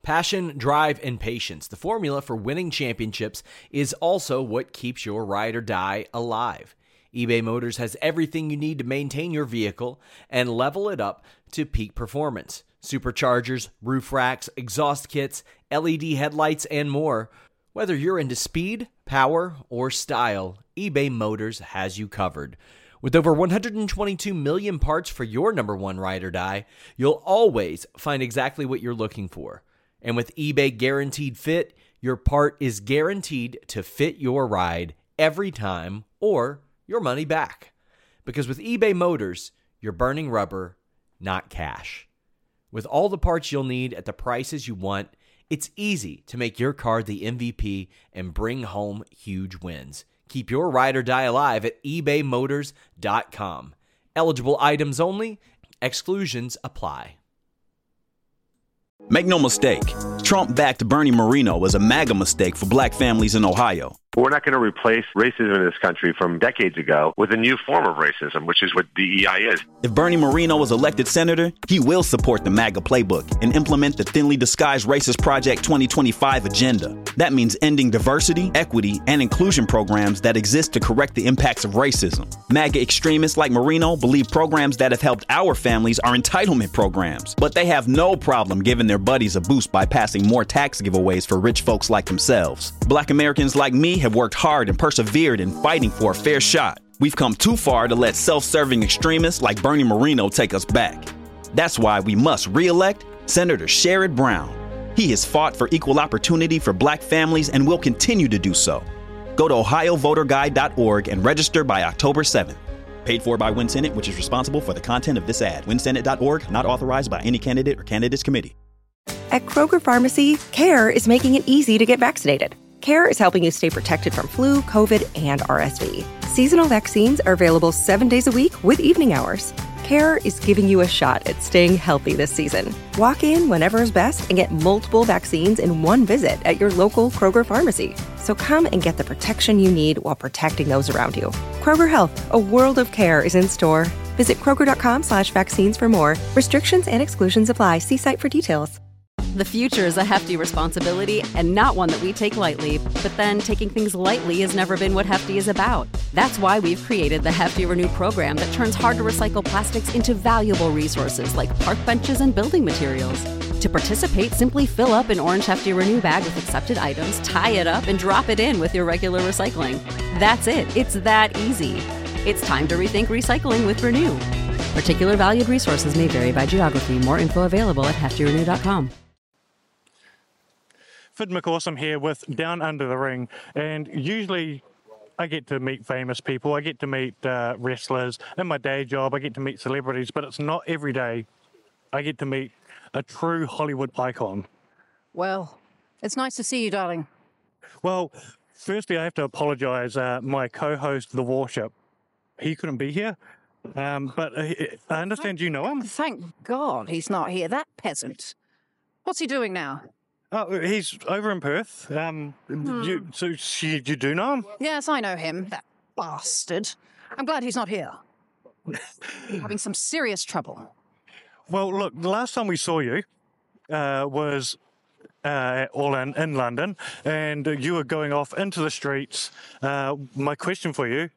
Passion, drive, and patience. The formula for winning championships is also what keeps your ride or die alive. eBay Motors has everything you need to maintain your vehicle and level it up to peak performance. Superchargers, roof racks, exhaust kits, LED headlights, and more. Whether you're into speed, power, or style, eBay Motors has you covered. With over 122 million parts for your number one ride or die, you'll always find exactly what you're looking for. And with eBay Guaranteed Fit, your part is guaranteed to fit your ride every time or your money back. Because with eBay Motors, you're burning rubber, not cash. With all the parts you'll need at the prices you want, it's easy to make your car the MVP and bring home huge wins. Keep your ride or die alive at ebaymotors.com. Eligible items only. Exclusions apply. Make no mistake, Trump-backed Bernie Moreno was a MAGA mistake for black families in Ohio. We're not going to replace racism in this country from decades ago with a new form of racism, which is what DEI is. If Bernie Moreno is elected senator, he will support the MAGA playbook and implement the thinly disguised Racist Project 2025 agenda. That means ending diversity, equity, and inclusion programs that exist to correct the impacts of racism. MAGA extremists like Moreno believe programs that have helped our families are entitlement programs, but they have no problem giving their buddies a boost by passing more tax giveaways for rich folks like themselves. Black Americans like me have worked hard and persevered in fighting for a fair shot. We've come too far to let self-serving extremists like Bernie Moreno take us back. That's why we must re-elect Senator Sherrod Brown. He has fought for equal opportunity for black families and will continue to do so. Go to ohiovoterguide.org and register by October 7th. Paid for by WinSenate, which is responsible for the content of this ad. WinSenate.org, not authorized by any candidate or candidates committee. At Kroger Pharmacy, CARE is making it easy to get vaccinated. CARE is helping you stay protected from flu, COVID, and RSV. Seasonal vaccines are available 7 days a week with evening hours. CARE is giving you a shot at staying healthy this season. Walk in whenever is best and get multiple vaccines in one visit at your local Kroger Pharmacy. So come and get the protection you need while protecting those around you. Kroger Health, a world of care is in store. Visit Kroger.com/vaccines for more. Restrictions and exclusions apply. See site for details. The future is a hefty responsibility and not one that we take lightly. But then taking things lightly has never been what Hefty is about. That's why we've created the Hefty Renew program that turns hard-to-recycle plastics into valuable resources like park benches and building materials. To participate, simply fill up an orange Hefty Renew bag with accepted items, tie it up, and drop it in with your regular recycling. That's it. It's that easy. It's time to rethink recycling with Renew. Particular valued resources may vary by geography. More info available at heftyrenew.com. Fid McAwesome here with Down Under the Ring, and usually I get to meet famous people, I get to meet wrestlers. In my day job, I get to meet celebrities, but it's not every day I get to meet a true Hollywood icon. Well, it's nice to see you, darling. Well, firstly, I have to apologise. My co-host, The Warship, he couldn't be here, but I understand you know him. Thank God he's not here, that peasant. What's he doing now? Oh, he's over in Perth. You do know him? Yes, I know him, that bastard. I'm glad he's not here. Having some serious trouble. Well, look, the last time we saw you was all in London, and you were going off into the streets. My question for you,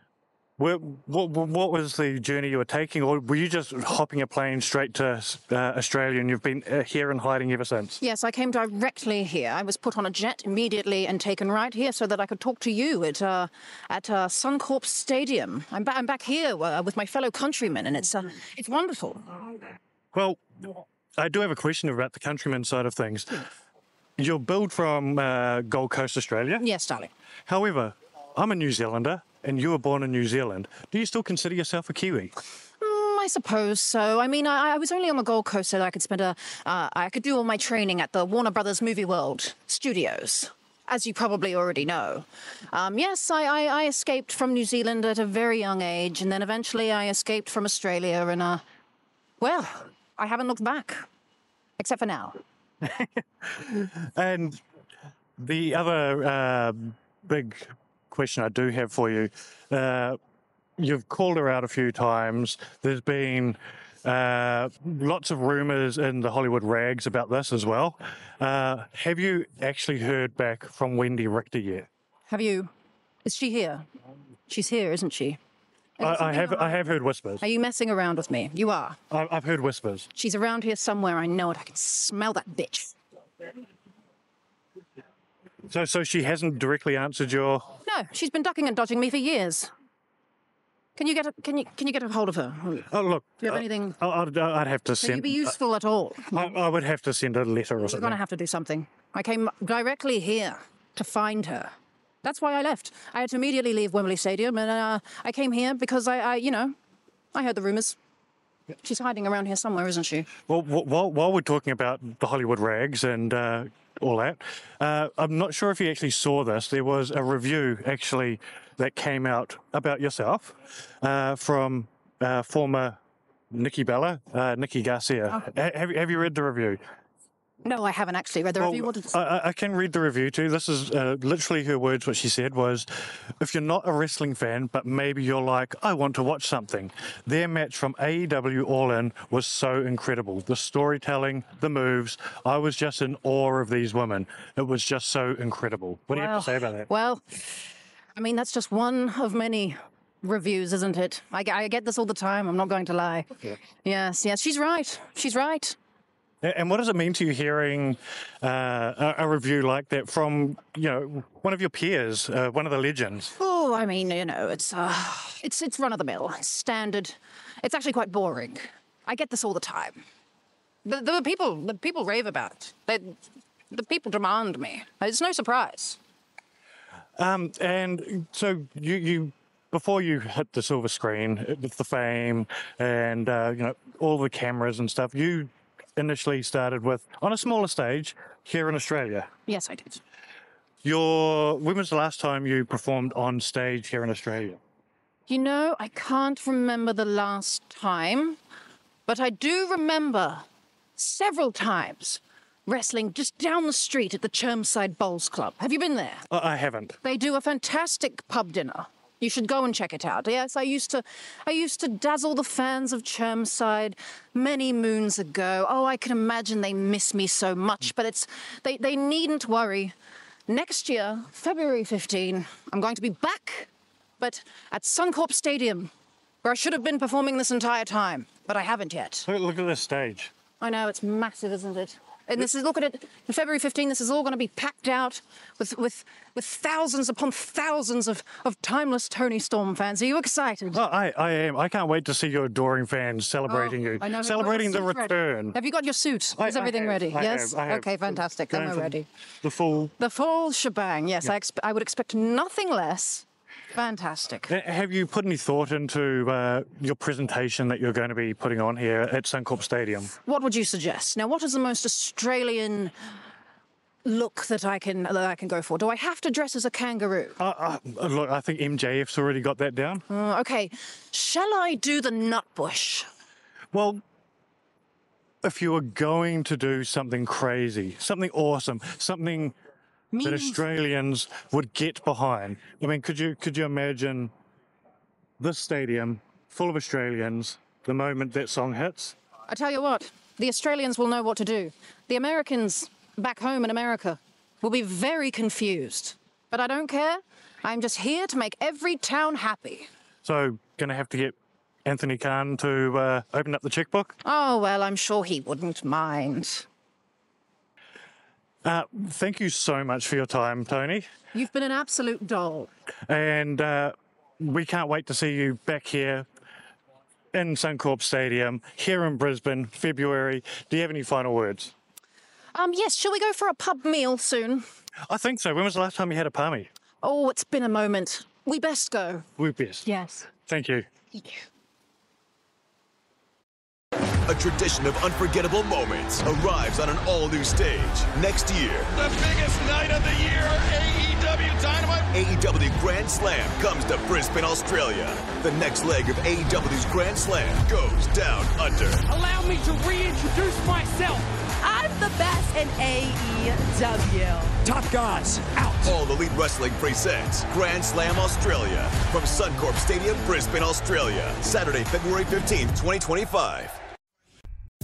what was the journey you were taking, or were you just hopping a plane straight to Australia and you've been here and hiding ever since? Yes, I came directly here. I was put on a jet immediately and taken right here so that I could talk to you at Suncorp Stadium. I'm back here with my fellow countrymen, and it's wonderful. Well, I do have a question about the countryman side of things. You're billed from Gold Coast, Australia? Yes, darling. However, I'm a New Zealander, and you were born in New Zealand. Do you still consider yourself a Kiwi? I suppose so. I mean, I was only on the Gold Coast so that I could I could do all my training at the Warner Brothers Movie World Studios, as you probably already know. Yes, I escaped from New Zealand at a very young age, and then eventually I escaped from Australia, and, well, I haven't looked back, except for now. And the other big question I do have for you, you've called her out a few times. There's been Lots of rumours in the Hollywood rags about this as well. Have you actually heard back from Wendy Richter yet? Have you? Is she here? She's here, isn't she? I have heard whispers. Are you messing around with me? You are. I've heard whispers. She's around here somewhere. I know it. I can smell that bitch. So she hasn't directly answered your... No, she's been ducking and dodging me for years. Can you get a hold of her? Oh, look. Do you have anything? I'd have to Can send... you be useful at all? I would have to send a letter or You're something. going to have to do something. I came directly here to find her. That's why I left. I had to immediately leave Wembley Stadium, and I came here because I heard the rumours. She's hiding around here somewhere, isn't she? Well, while we're talking about the Hollywood rags and all that, I'm not sure if you actually saw this. There was a review, actually, that came out about yourself from former Nikki Bella, Nikki Garcia. Oh. Have you read the review? No, I haven't actually read the review. What did it say? I can read the review too. This is literally her words. What she said was, if you're not a wrestling fan, but maybe you're like, I want to watch something, their match from AEW All In was so incredible. The storytelling, the moves, I was just in awe of these women. It was just so incredible. What do you have to say about that? Well, I mean, that's just one of many reviews, isn't it? I get this all the time. I'm not going to lie. Yeah. Yes, she's right. She's right. And what does it mean to you hearing a review like that from, one of your peers, one of the legends? Oh, I mean, it's run of the mill, standard. It's actually quite boring. I get this all the time. The people rave about it. The people demand me. It's no surprise. And so you before you hit the silver screen with the fame and all the cameras and stuff, you initially started with on a smaller stage here in Australia. Yes, I did. When was the last time you performed on stage here in Australia? I can't remember the last time, but I do remember several times wrestling just down the street at the Chermside Bowls Club. Have you been there? I haven't. They do a fantastic pub dinner. You should go and check it out. Yes, I used to dazzle the fans of Chermside many moons ago. Oh, I can imagine they miss me so much, but they needn't worry. Next year, February 15, I'm going to be back, but at Suncorp Stadium, where I should have been performing this entire time, but I haven't yet. Look at this stage. I know, it's massive, isn't it? And look at it, in February 15, this is all going to be packed out with thousands upon thousands of timeless Tony Storm fans. Are you excited? Oh, I am. I can't wait to see your adoring fans celebrating you. I know. Celebrating the Have you got your suit return. ready? Have you got your suit? Is everything ready? I Yes? have. Okay, fantastic. Then we're ready. The full shebang, yes. Yeah. I would expect nothing less. Fantastic. Have you put any thought into your presentation that you're going to be putting on here at Suncorp Stadium? What would you suggest? Now, what is the most Australian look that I can go for? Do I have to dress as a kangaroo? Look, I think MJF's already got that down. Okay. Shall I do the nutbush? Well, if you were going to do something crazy, something awesome, something that Australians would get behind. I mean, could you imagine this stadium full of Australians the moment that song hits? I tell you what, the Australians will know what to do. The Americans back home in America will be very confused. But I don't care. I'm just here to make every town happy. So, gonna have to get Anthony Khan to open up the checkbook? Oh, well, I'm sure he wouldn't mind. Thank you so much for your time, Tony. You've been an absolute doll. And we can't wait to see you back here in Suncorp Stadium, here in Brisbane, February. Do you have any final words? Yes, shall we go for a pub meal soon? I think so. When was the last time you had a palmy? Oh, it's been a moment. We best go. We best. Yes. Thank you. Thank you. A tradition of unforgettable moments arrives on an all-new stage next year. The biggest night of the year, AEW Dynamite. AEW Grand Slam comes to Brisbane, Australia. The next leg of AEW's Grand Slam goes down under. Allow me to reintroduce myself. I'm the best in AEW. Top guys, out. All Elite Wrestling presents Grand Slam Australia from Suncorp Stadium, Brisbane, Australia. Saturday, February 15th, 2025.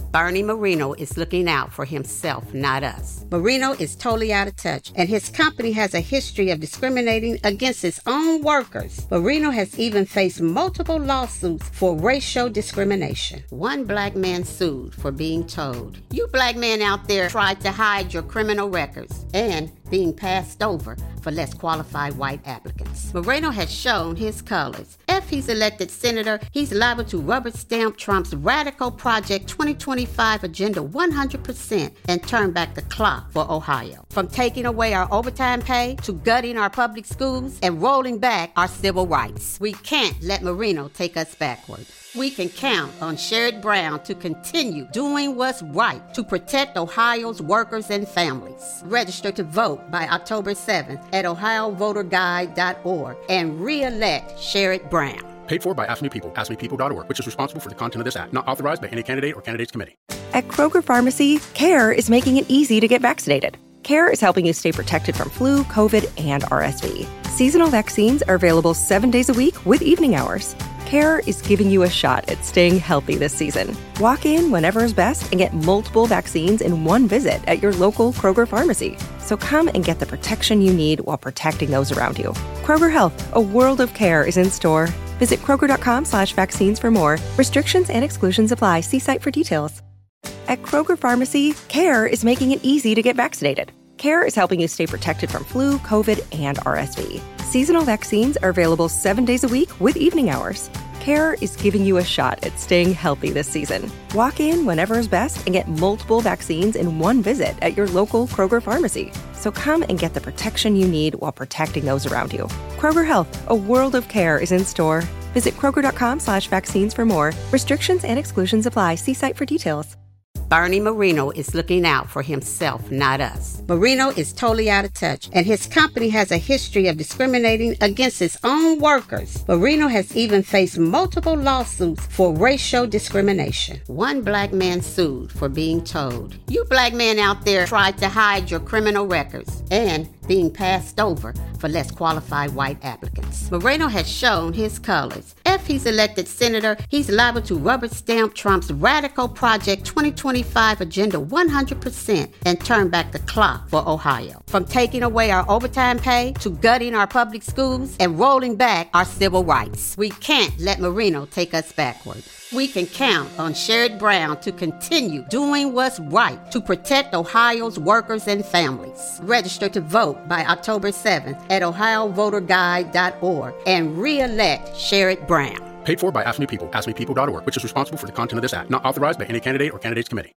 Bernie Marino is looking out for himself, not us. Marino is totally out of touch, and his company has a history of discriminating against its own workers. Marino has even faced multiple lawsuits for racial discrimination. One black man sued for being told, "You black men out there tried to hide your criminal records," and being passed over for less qualified white applicants. Moreno has shown his colors. If he's elected senator, he's liable to rubber stamp Trump's radical Project 2025 agenda 100% and turn back the clock for Ohio. From taking away our overtime pay to gutting our public schools and rolling back our civil rights. We can't let Marino take us backward. We can count on Sherrod Brown to continue doing what's right to protect Ohio's workers and families. Register to vote by October 7th at ohiovoterguide.org and re-elect Sherrod Brown. Paid for by Ask Me People, askmepeople.org, which is responsible for the content of this act. Not authorized by any candidate or candidates committee. At Kroger Pharmacy, CARE is making it easy to get vaccinated. CARE is helping you stay protected from flu, COVID, and RSV. Seasonal vaccines are available 7 days a week with evening hours. CARE is giving you a shot at staying healthy this season. Walk in whenever is best and get multiple vaccines in one visit at your local Kroger pharmacy. So come and get the protection you need while protecting those around you. Kroger Health, a world of care is in store. Visit Kroger.com/vaccines for more. Restrictions and exclusions apply. See site for details. At Kroger Pharmacy, CARE is making it easy to get vaccinated. CARE is helping you stay protected from flu, COVID, and RSV. Seasonal vaccines are available 7 days a week with evening hours. CARE is giving you a shot at staying healthy this season. Walk in whenever is best and get multiple vaccines in one visit at your local Kroger pharmacy. So come and get the protection you need while protecting those around you. Kroger Health, a world of care is in store. Visit Kroger.com/vaccines for more. Restrictions and exclusions apply. See site for details. Bernie Marino is looking out for himself, not us. Marino is totally out of touch, and his company has a history of discriminating against its own workers. Marino has even faced multiple lawsuits for racial discrimination. One black man sued for being told, "You black men out there tried to hide your criminal records," and being passed over for less qualified white applicants. Moreno has shown his colors. If he's elected senator, he's liable to rubber stamp Trump's radical Project 2025 agenda 100% and turn back the clock for Ohio. From taking away our overtime pay to gutting our public schools and rolling back our civil rights. We can't let Marino take us backward. We can count on Sherrod Brown to continue doing what's right to protect Ohio's workers and families. Register to vote by October 7th at ohiovoterguide.org and re-elect Sherrod Brown. Paid for by Ask Me People, askmepeople.org, which is responsible for the content of this act. Not authorized by any candidate or candidates committee.